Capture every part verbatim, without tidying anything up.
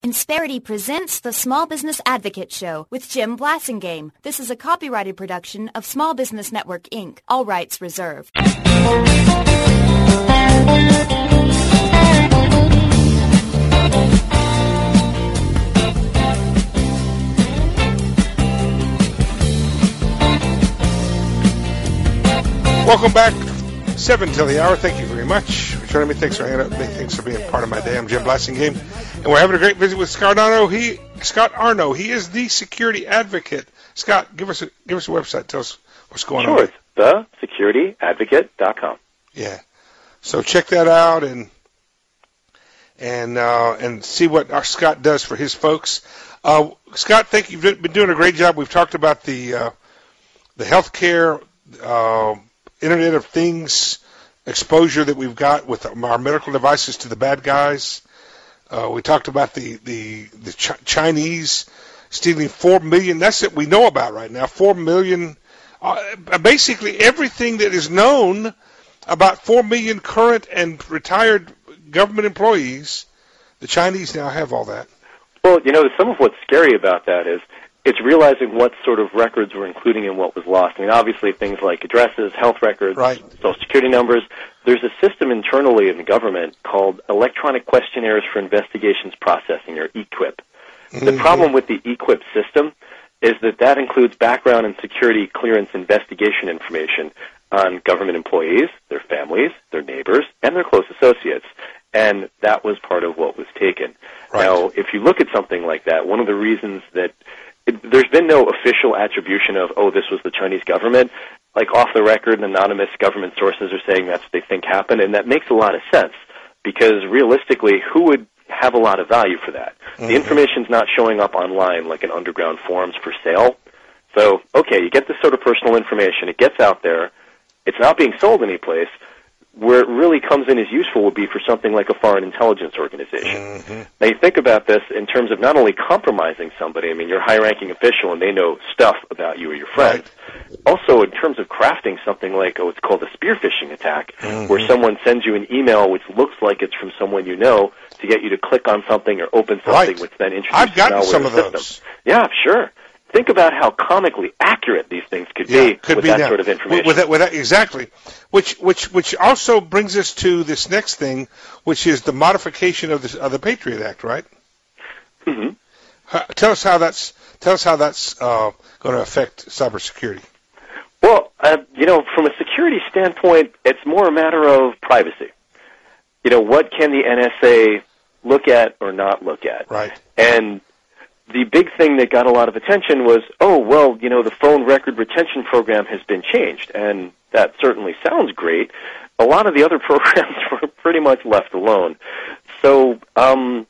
Insperity presents the Small Business Advocate Show with Jim Blasingame. This is a copyrighted production of Small Business Network, Incorporated. All rights reserved. Welcome back. Seven till the hour. Thank you very much for joining me. Thanks for hanging out. Thanks for being part of my day. I'm Jim Blasingame, and we're having a great visit with Scott Arno. He, Scott Arno. He is the security advocate. Scott, give us a give us a website. Tell us what's going sure, on. Sure, it's the security advocate dot com. Yeah. So check that out and and uh, and see what our Scott does for his folks. Uh, Scott, thank you. You've been doing a great job. We've talked about the uh, the healthcare. Uh, Internet of Things exposure that we've got with our medical devices to the bad guys. Uh, we talked about the the the Ch- Chinese stealing four million. That's what we know about right now. Four million. Uh, basically, everything that is known about four million current and retired government employees. The Chinese now have all that. Well, you know, some of what's scary about that is it's realizing what sort of records we're including in what was lost. I mean, obviously things like addresses, health records, right. social security numbers. There's a system internally in the government called Electronic Questionnaires for Investigations Processing, or E Q I P. Mm-hmm. The problem with the E Q I P system is that that includes background and security clearance investigation information on government employees, their families, their neighbors, and their close associates. And that was part of what was taken. Right. Now, if you look at something like that, one of the reasons that It, there's been no official attribution of, oh, this was the Chinese government. Like, off the record, anonymous government sources are saying that's what they think happened, and that makes a lot of sense, because realistically, who would have a lot of value for that? Mm-hmm. The information's not showing up online like in underground forums for sale. So, okay, you get this sort of personal information, it gets out there, it's not being sold anyplace. Where it really comes in as useful would be for something like a foreign intelligence organization. Mm-hmm. Now, you think about this in terms of not only compromising somebody, I mean, you're a high-ranking official and they know stuff about you or your friends. Right. Also, in terms of crafting something like what's called a spear phishing attack, mm-hmm. where someone sends you an email which looks like it's from someone you know to get you to click on something or open something, right. which then introduces I've gotten malware some of system. those. Yeah, sure. Think about how comically accurate these things could yeah, be could with be that now. sort of information. With that, with that, exactly. Which, which, which also brings us to this next thing, which is the modification of the, of the Patriot Act, right? Mm-hmm. Uh, tell us how that's tell us how that's uh, going to affect cybersecurity. Well, uh, you know, from a security standpoint, it's more a matter of privacy. You know, what can the N S A look at or not look at? Right. And the big thing that got a lot of attention was, oh, well, you know, the phone record retention program has been changed, and that certainly sounds great. A lot of the other programs were pretty much left alone. So um,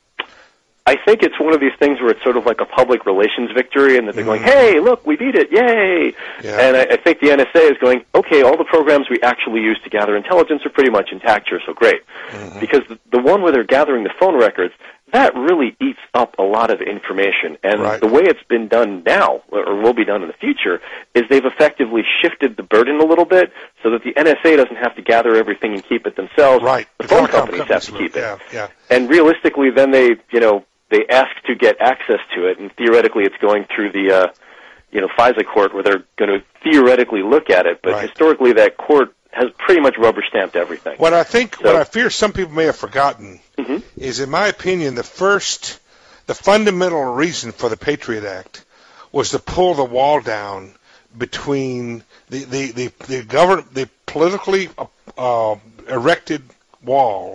I think it's one of these things where it's sort of like a public relations victory, and that they're mm-hmm. going, hey, look, we beat it, yay! Yeah. And I, I think the N S A is going, okay, all the programs we actually use to gather intelligence are pretty much intact here, so great. Mm-hmm. Because the, the one where they're gathering the phone records, that really eats up a lot of information. And right. the way it's been done now, or will be done in the future, is they've effectively shifted the burden a little bit so that the N S A doesn't have to gather everything and keep it themselves. Right. The, the phone companies have to keep it. Yeah, yeah. And realistically, then they, you know, they ask to get access to it, and theoretically it's going through the, uh, you know, FISA court where they're going to theoretically look at it. But right. historically, that court has pretty much rubber-stamped everything. What I think, so, what I fear some people may have forgotten mm-hmm. is, in my opinion, the first, the fundamental reason for the Patriot Act was to pull the wall down between the the the, the government, the politically uh, erected wall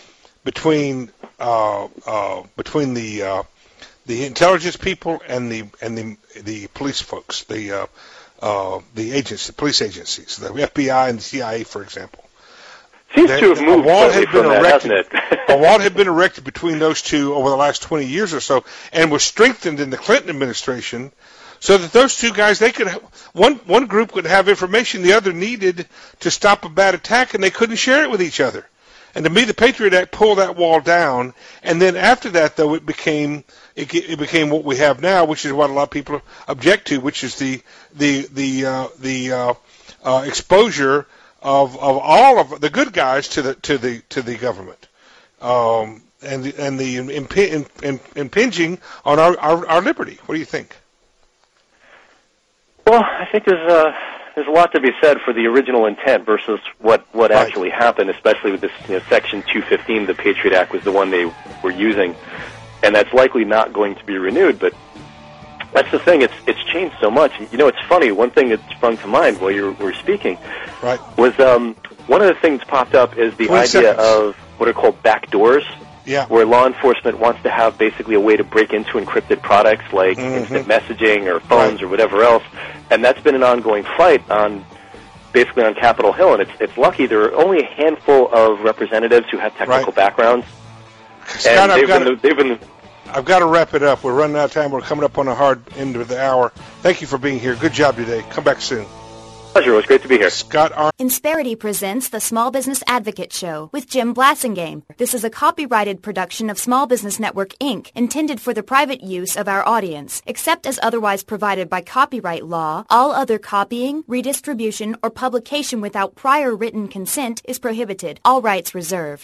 between uh, uh, between the uh, the intelligence people and the and the the police folks, the uh, Uh, the agents, the police agencies, the F B I and the C I A, for example. Seems to have moved a wall had been that, erected. hasn't it? A wall had been erected between those two over the last twenty years or so, and was strengthened in the Clinton administration, so that those two guys, they could, one one group could have information the other needed to stop a bad attack, and they couldn't share it with each other. And to me, the Patriot Act pulled that wall down, and then after that, though, it became it, it became what we have now, which is what a lot of people object to, which is the the the uh, the uh, uh, exposure of of all of the good guys to the to the to the government. Um, and the, and the imp- imp- impinging on our, our, our liberty. What do you think? Well, I think there's a, there's a lot to be said for the original intent versus what, what right. actually happened, especially with this, you know, Section two fifteen, the Patriot Act was the one they were using, and that's likely not going to be renewed, but that's the thing, it's it's changed so much. You know, it's funny, one thing that sprung to mind while you were speaking right. was um, one of the things popped up is the idea seconds. of what are called backdoors. Yeah. Where law enforcement wants to have basically a way to break into encrypted products like mm-hmm. instant messaging or phones right. or whatever else, and that's been an ongoing fight on basically on Capitol Hill, and it's it's lucky there are only a handful of representatives who have technical right. backgrounds, Scott, and I've they've got been, to, they've been I've got to wrap it up. We're running out of time. We're coming up on the hard end of the hour. Thank you for being here. Good job today. Come back soon. Pleasure. It was great to be here. Scott Arndt. Insperity presents the Small Business Advocate Show with Jim Blassingame. This is a copyrighted production of Small Business Network, Incorporated, intended for the private use of our audience. Except as otherwise provided by copyright law, all other copying, redistribution, or publication without prior written consent is prohibited. All rights reserved.